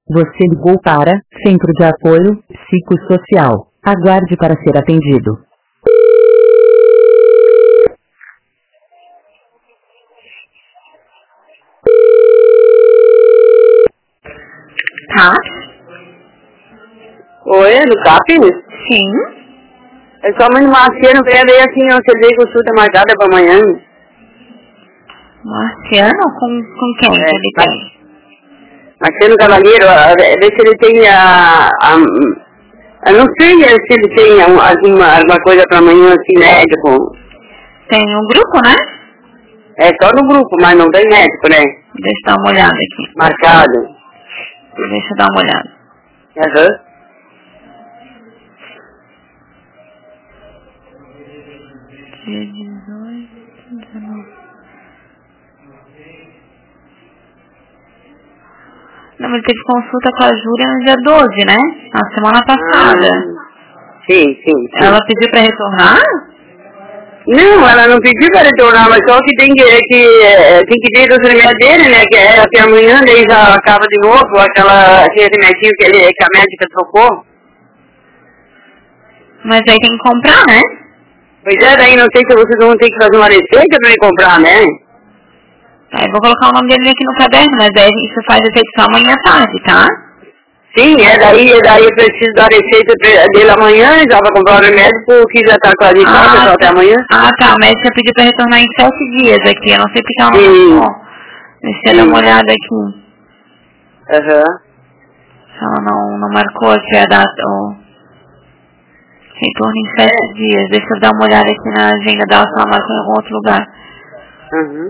Você ligou para Centro de Apoio Psicossocial. Aguarde para ser atendido. Tá? Oi, é do CAP? Sim. É só mãe do Marciano, queria ver assim, você tem consulta marcada para amanhã. Marciano? Com quem que ele tem? Marciano Cavaleiro, ver se ele tem eu não sei se ele tem alguma coisa para amanhã, assim, médico. Tem um grupo, né? É só no grupo, mas não tem médico, né? Deixa eu dar uma olhada aqui. Marcado. Deixa eu dar uma olhada. Aham. Dia 18, 19. Não, ele teve consulta com a Júlia no dia 12, né? Na semana passada. Sim. Ela pediu pra retornar? Não, ela não pediu para retornar, mas só que tem que ter os remédios dele, né? Que é até amanhã, daí já acaba de novo aquele remedinho que a médica trocou. Mas aí tem que comprar, né? Pois é, daí não sei se vocês vão ter que fazer uma receita para me comprar, né? Aí vou colocar o nome dele aqui no caderno, mas aí isso faz efeito só amanhã à tarde, tá? Sim, daí eu preciso da receita dele amanhã, já vai comprar o remédio, porque já tá quase pronto, só até amanhã. Ah, tá, a médica pediu pra retornar em 7 dias aqui, eu não sei porque ela não marcou. Deixa eu dar uma olhada aqui. Aham. Ela não marcou aqui a data, o retorno em 7 dias. Deixa eu dar uma olhada aqui na agenda dela, se ela marcou em algum outro lugar. Uhum.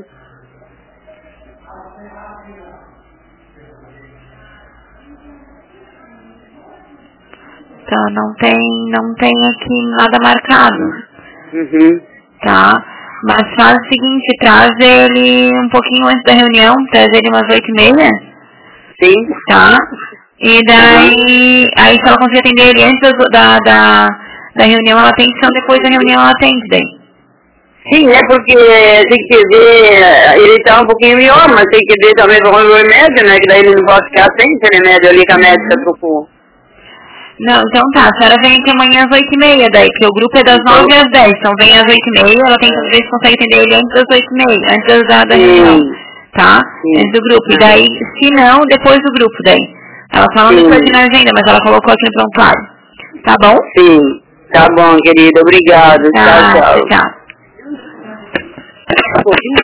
Tá, não tem aqui nada marcado. Uhum. Tá? Mas faz o seguinte, traz ele um pouquinho antes da reunião, traz ele umas 8h30. Sim. Tá? E daí, aí se ela conseguir atender ele antes da reunião, ela atende, então depois da reunião ela atende daí. Sim, é porque tem que ver, ele tá um pouquinho melhor, mas tem que ver também com o remédio, né? Que daí ele não pode ficar sem esse remédio ali que a médica trocou. Não, então tá, a senhora vem aqui amanhã às 8h30 daí, porque o grupo é das 9 às 10, então vem às 8h30, ela tem que ver se consegue atender ele antes das 8h30, antes da reunião, tá? Sim. Antes do grupo, e daí, se não, depois do grupo daí. Ela só não deixou aqui na agenda, mas ela colocou aqui no prontuário, tá bom? Sim, tá bom, querida, obrigado, tchau. Tchau.